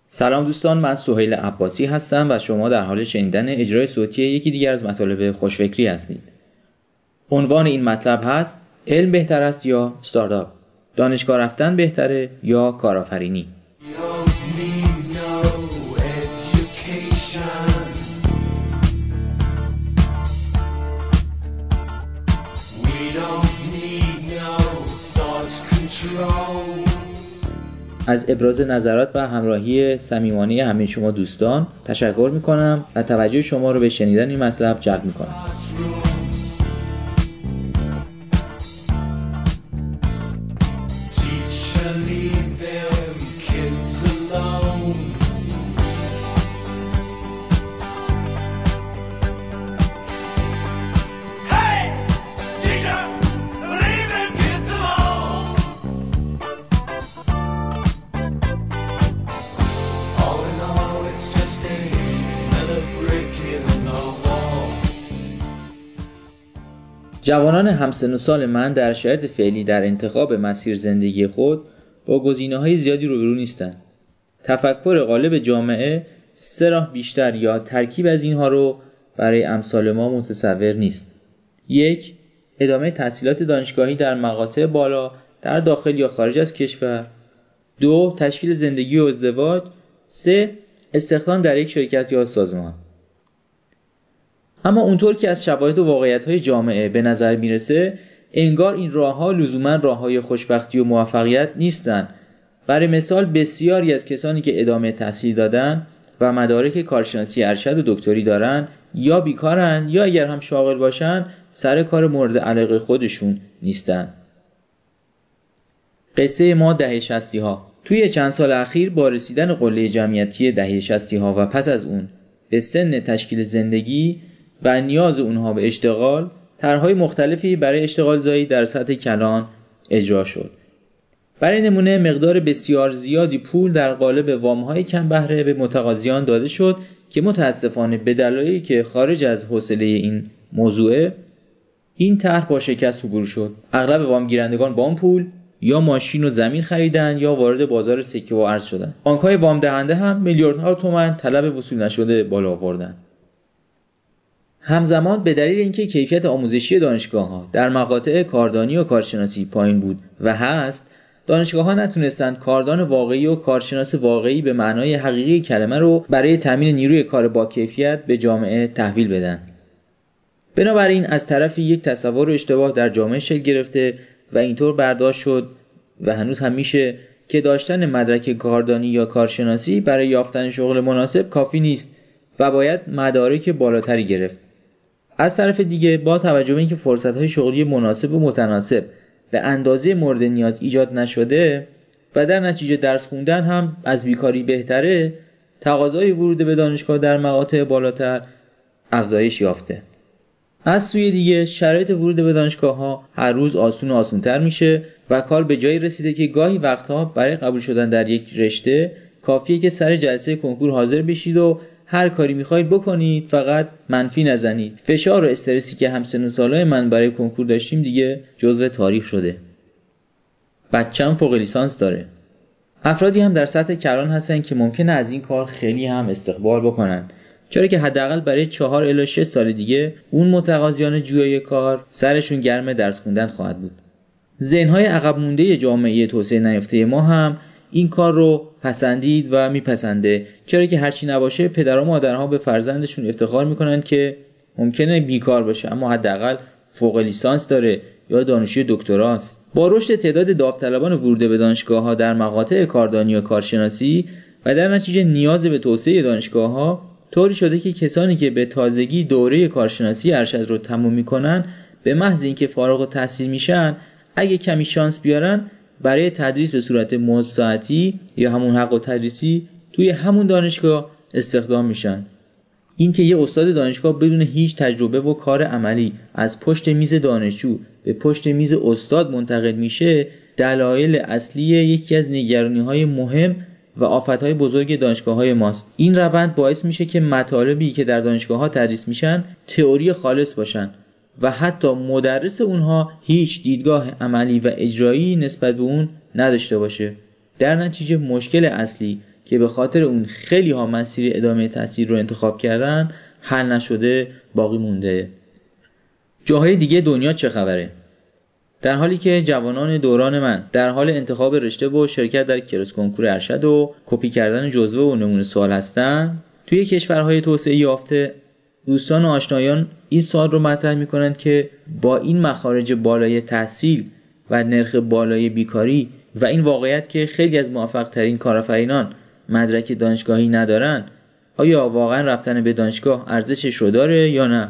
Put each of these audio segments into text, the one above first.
سلام دوستان، من سهیل عباسی هستم و شما در حال شنیدن اجرای صوتی یکی دیگر از مطالب خوشفکری هستید. عنوان این مطلب هست: علم بهتر است یا استارتاپ؟ دانشگاه رفتن بهتره یا کارآفرینی؟ از ابراز نظرات و همراهی صمیمانه همه شما دوستان تشکر میکنم و توجه شما رو به شنیدن این مطلب جلب میکنم. جوانان همسن و سال من در شرایط فعلی در انتخاب مسیر زندگی خود با گزینه‌های زیادی روبرو نیستند. تفکر غالب جامعه سه راه بیشتر یا ترکیب از اینها رو برای امثال ما متصور نیست. 1. ادامه تحصیلات دانشگاهی در مقاطع بالا در داخل یا خارج از کشور. 2. تشکیل زندگی و ازدواج. 3. استخدام در یک شرکت یا سازمان. اما اونطور که از شواهد و واقعیت‌های جامعه به نظر میرسه، انگار این راه‌ها لزوماً راه‌های خوشبختی و موفقیت نیستن. برای مثال بسیاری از کسانی که ادامه تحصیل دادن و مدارک کارشناسی ارشد و دکتری دارن یا بیکارن یا اگر هم شاغل باشن سر کار مورد علاقه خودشون نیستن. قصه ما دهه 60 ها. توی چند سال اخیر با رسیدن قله جمعیتی دهه 60 ها و پس از اون به سن تشکیل زندگی و نیاز اونها به اشتغال، طرح‌های مختلفی برای اشتغال زایی در سطح کلان اجرا شد. برای نمونه مقدار بسیار زیادی پول در قالب وام‌های کم بهره به متقاضیان داده شد که متاسفانه به دلایلی که خارج از حوصله این موضوع، این طرح با شکست روبرو شد. اغلب وامگیرندگان با اون پول یا ماشین و زمین خریدن یا وارد بازار سکه و ارز شدند. بانک‌های وام دهنده هم میلیاردها تومان طلب وصول نشده بالا آوردند. همزمان به دلیل اینکه کیفیت آموزشی دانشگاه‌ها در مقاطع کاردانی و کارشناسی پایین بود و هست، دانشگاه‌ها نتونستند کاردان واقعی و کارشناس واقعی به معنای حقیقی کلمه رو برای تامین نیروی کار با کیفیت به جامعه تحویل بدن. بنابراین از طرفی یک تصور اشتباه در جامعه شکل گرفته و اینطور برداشت شد و هنوز هم میشه که داشتن مدرک کاردانی یا کارشناسی برای یافتن شغل مناسب کافی نیست و باید مدارک بالاتری گرفت. از طرف دیگه با توجه به اینکه فرصت‌های شغلی مناسب و متناسب به اندازه مورد نیاز ایجاد نشده و در نتیجه درس خوندن هم از بیکاری بهتره، تقاضای ورود به دانشگاه در مقاطع بالاتر افزایش یافته. از سوی دیگه شرایط ورود به دانشگاه‌ها هر روز آسون و آسون‌تر میشه و کار به جایی رسیده که گاهی وقتها برای قبول شدن در یک رشته کافیه که سر جلسه کنکور حاضر بشید و هر کاری میخواید بکنید، فقط منفی نزنید. فشار و استرسی که همسن و سالای من برای کنکور داشتیم دیگه جزو تاریخ شده. بچه‌م فوق لیسانس داره. افرادی هم در سطح کلان هستن که ممکنه از این کار خیلی هم استقبال بکنن، چرا که حداقل برای 4 الی 6 سال دیگه اون متقاضیان جویای کار سرشون گرم درس خوندن خواهد بود. ذهن‌های عقب مونده جامعه توسعه نیافته ما هم این کار رو پسندید و میپسنده، چرا که هرچی نباشه پدر و مادرها به فرزندشون افتخار میکنن که ممکنه بیکار باشه اما حداقل فوق لیسانس داره یا دانشجوی دکتراست. با رشد تعداد داوطلبان ورود به دانشگاه‌ها در مقاطع کاردانی و کارشناسی و در نتیجه نیاز به توسعه دانشگاه‌ها طوری شده که کسانی که به تازگی دوره کارشناسی ارشد رو تموم میکنن به محض اینکه فارغ التحصیل میشن، اگه کمی شانس بیارن برای تدریس به صورت مزد ساعتی یا همون حق و تدریسی توی همون دانشگاه استخدام میشن. این که یه استاد دانشگاه بدون هیچ تجربه و کار عملی از پشت میز دانشجو به پشت میز استاد منتقل میشه، دلایل اصلی یکی از نگرانی‌های مهم و آفت‌های بزرگ دانشگاه‌های ماست. این روند باعث میشه که مطالبی که در دانشگاه‌ها تدریس میشن تئوری خالص باشن و حتی مدرس اونها هیچ دیدگاه عملی و اجرایی نسبت به اون نداشته باشه. در نتیجه مشکل اصلی که به خاطر اون خیلی ها مسیر ادامه تحصیل رو انتخاب کردن حل نشده باقی مونده. جاهای دیگه دنیا چه خبره؟ در حالی که جوانان دوران من در حال انتخاب رشته و شرکت در کلاس کنکور ارشد و کپی کردن جزوه و نمونه سوال هستن، توی کشورهای توسعه یافته دوستان و آشنایان این سوال رو مطرح میکنن که با این مخارج بالای تحصیل و نرخ بالای بیکاری و این واقعیت که خیلی از موفق ترین کارآفرینان مدرک دانشگاهی ندارن، آیا واقعا رفتن به دانشگاه ارزشش رو داره یا نه؟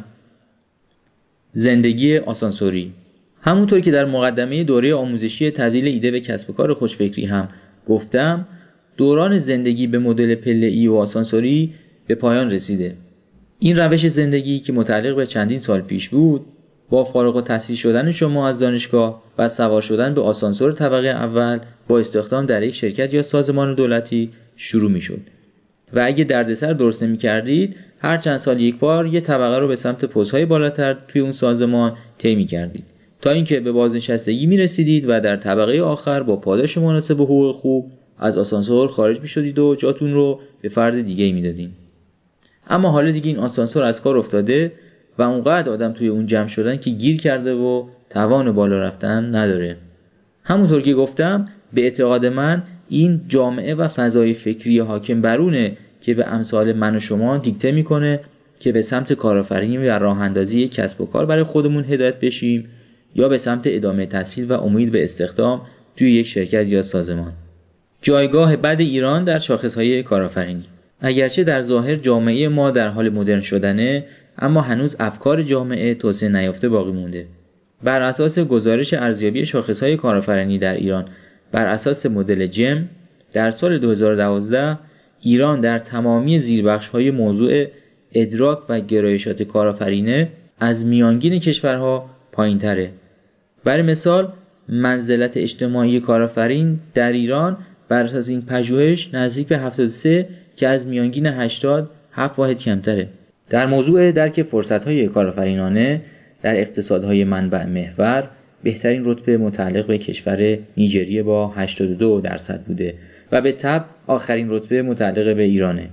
زندگی آسانسوری. همونطور که در مقدمه دوره آموزشی تبدیل ایده به کسب و کار خوشفکری هم گفتم، دوران زندگی به مدل پله‌ای و آسانسوری به پایان رسیده. این روش زندگی که متعلق به چندین سال پیش بود، با فارغ التحصیل شدن شما از دانشگاه و سوار شدن به آسانسور طبقه اول با استخدام در یک شرکت یا سازمان دولتی شروع می‌شد. و اگه دردسر درست نمی‌کردید، هر چند سال یک بار یک طبقه رو به سمت پست‌های بالاتر توی اون سازمان طی می‌کردید تا اینکه به بازنشستگی می‌رسیدید و در طبقه آخر با پاداش مناسب و حقوق خوب از آسانسور خارج می‌شدید و جاتون رو به فرد دیگه‌ای می‌دادین. اما حالا دیگه این آسانسور از کار افتاده و اونقدر آدم توی اون جمع شدن که گیر کرده و توان بالا رفتن نداره. همونطور که گفتم، به اعتقاد من این جامعه و فضای فکری حاکم برونه که به امثال من و شما دیکته میکنه که به سمت کارآفرینی و راه اندازی کسب و کار برای خودمون هدایت بشیم یا به سمت ادامه تحصیل و امید به استخدام توی یک شرکت یا سازمان. جایگاه بد ایران در شاخصهای کارآفرینی. اگرچه در ظاهر جامعه ما در حال مدرن شدنه، اما هنوز افکار جامعه توسعه نیافته باقی مونده. بر اساس گزارش ارزیابی شاخصهای کارآفرینی در ایران بر اساس مدل جم، در سال 2012 ایران در تمامی زیربخش‌های موضوع ادراک و گرایشات کارآفرینه از میانگین کشورها پایین‌تره. برای مثال، منزلت اجتماعی کارآفرین در ایران بر اساس این پژوهش نزدیک به 73 که از میانگین 80 7 واحد کمتره. در موضوع درک فرصت‌های کارآفرینانه در اقتصادهای منبع محور، بهترین رتبه متعلق به کشور نیجریه با 82% بوده و به تبع آخرین رتبه متعلق به ایرانه.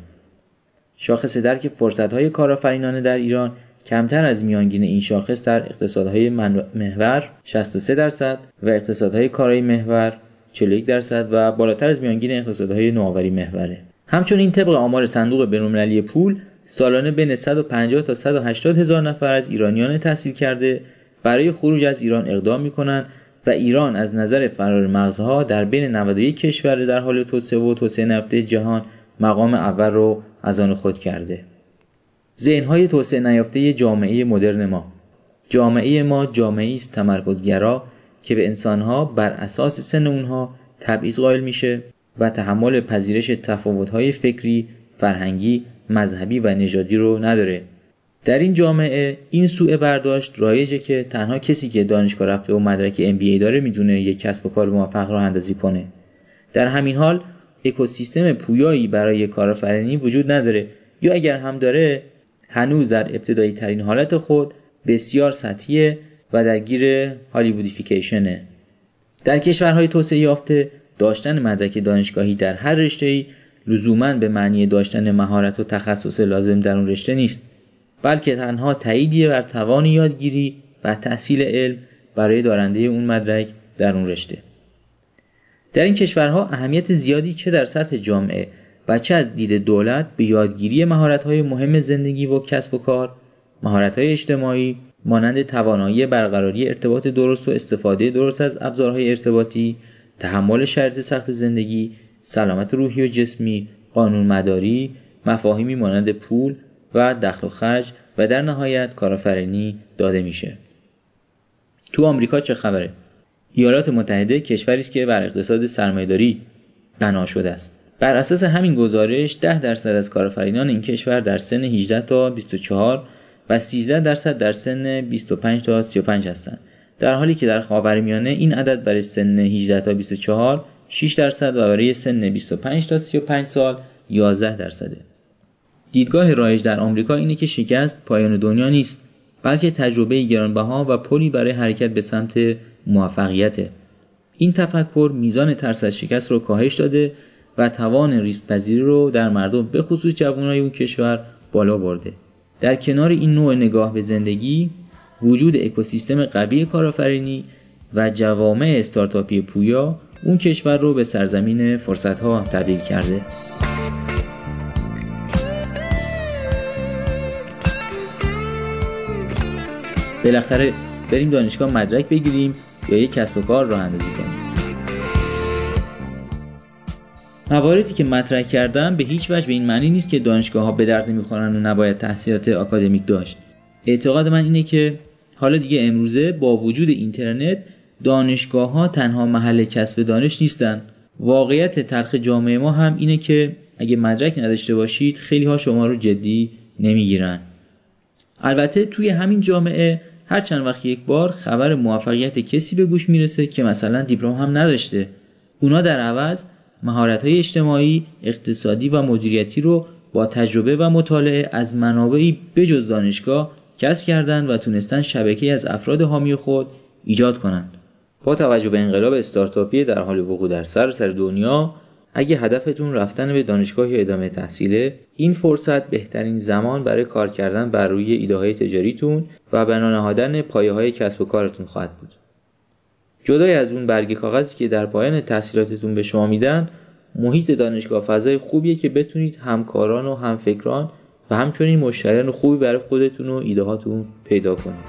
شاخص درک فرصت‌های کارآفرینانه در ایران کمتر از میانگین این شاخص در اقتصادهای محور 63% و اقتصادهای کارایی محور 41% و بالاتر از میانگین اقتصادهای نوآوری محوره. همچنین طبق آمار صندوق بین‌المللی پول، سالانه بین 150 تا 180 هزار نفر از ایرانیان تحصیل کرده برای خروج از ایران اقدام می‌کنند و ایران از نظر فرار مغزها در بین 91 کشور در حال توسعه و توسعه نیافته جهان مقام اول رو از آن خود کرده. ذهن‌های توسعه نیافته جامعه مدرن ما. جامعه ما جامعه‌ای است تمرکزگرا که به انسان‌ها بر اساس سن اونها تبعیض قائل میشه و تحمل پذیرش تفاوت‌های فکری، فرهنگی، مذهبی و نژادی رو نداره. در این جامعه این سوء برداشت رایجه که تنها کسی که دانشگاه رفته و مدرک MBA داره میدونه یک کسب و کار موفق راه اندازی کنه. در همین حال اکوسیستم پویایی برای کارآفرینی وجود نداره یا اگر هم داره هنوز در ابتدایی ترین حالت خود بسیار سطحیه و درگیر هالیوودیفیکیشنه. در کشورهای توسعه یافته داشتن مدرک دانشگاهی در هر رشته‌ای لزوماً به معنی داشتن مهارت و تخصص لازم در اون رشته نیست، بلکه تنها تاییدیه بر توان یادگیری و تحصیل علم برای دارنده اون مدرک در اون رشته. در این کشورها اهمیت زیادی چه در سطح جامعه و چه از دید دولت به یادگیری مهارت‌های مهم زندگی و کسب و کار، مهارت‌های اجتماعی مانند توانایی برقراری ارتباط درست و استفاده درست از ابزارهای ارتباطی، تحمل شرایط سخت زندگی، سلامت روحی و جسمی، قانونمداری، مفاهیمی مانند پول و دخل و خرج و در نهایت کارآفرینی داده میشه. تو آمریکا چه خبره؟ ایالات متحده کشوری است که بر اقتصاد سرمایه‌داری بنا شده است. بر اساس همین گزارش 10% از کارآفرینان این کشور در سن 18 تا 24 و 13% در سن 25 تا 35 هستند، در حالی که در خاورمیانه این عدد برای سن 18 تا 24 6% و برای سن 25 تا 35 سال 11%. دیدگاه رایج در آمریکا اینه که شکست پایان دنیا نیست، بلکه تجربه گرانبها و پلی برای حرکت به سمت موفقیته. این تفکر میزان ترس از شکست رو کاهش داده و توان ریسک‌پذیری رو در مردم به خصوص جوانای اون کشور بالا برده. در کنار این نوع نگاه به زندگی، وجود اکوسیستم قوی کارآفرینی و جوامع استارتاپی پویا اون کشور رو به سرزمین فرصت‌ها تبدیل کرده. بالاخره بریم دانشگاه مدرک بگیریم یا یک کسب و کار راه اندازی کنیم. مواردی که مطرح کردم به هیچ وجه به این معنی نیست که دانشگاه‌ها به درد نمی‌خورن و نباید تحصیلات آکادمیک داشت. اعتقاد من اینه که حالا دیگه امروزه با وجود اینترنت دانشگاه‌ها تنها محل کسب دانش نیستن. واقعیت تلخ جامعه ما هم اینه که اگه مدرک نداشته باشید خیلی ها شما رو جدی نمیگیرن. البته توی همین جامعه هر چند وقت یک بار خبر موفقیت کسی به گوش میرسه که مثلا دیپلم هم نداشته. اونا در عوض مهارت‌های اجتماعی، اقتصادی و مدیریتی رو با تجربه و مطالعه از منابعی بجز دانشگاه کسب کردن و تونستن شبکه‌ای از افراد حامی خود ایجاد کنند. با توجه به انقلاب استارتاپی در حال وقوع در سراسر دنیا، اگه هدفتون رفتن به دانشگاه یا ادامه تحصیله، این فرصت بهترین زمان برای کار کردن بر روی ایده‌های تجاریتون و بنا نهادن پایه‌های کسب و کارتون خواهد بود. جدای از اون برگ کاغذی که در پایان تحصیلاتتون به شما میدن، محیط دانشگاه فضای خوبیه که بتونید همکاران و همفکران و همچنین مشتریان خوبی برای خودتون و ایده‌هاتون پیدا کنید.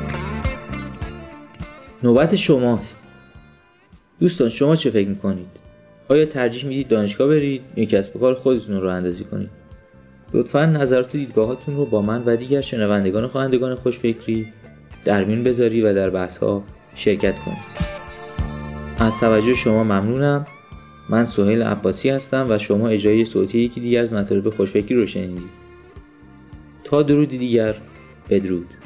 نوبت شماست. دوستان شما چه فکر میکنید؟ آیا ترجیح میدید دانشگاه برید یا کسب و کار خودتون رو راه اندازی کنید؟ لطفاً نظرات و دیدگاهاتون رو با من و دیگر شنوندگان و خوانندگان خوشفکری در میون بذاری و در بحث‌ها شرکت کنید. از توجه شما ممنونم. من سهیل عباسی هستم و شما اجرای صوتی یکی دیگر از مطالب خوشفکری رو شنیدید. تا درودی دیگر، بدرود.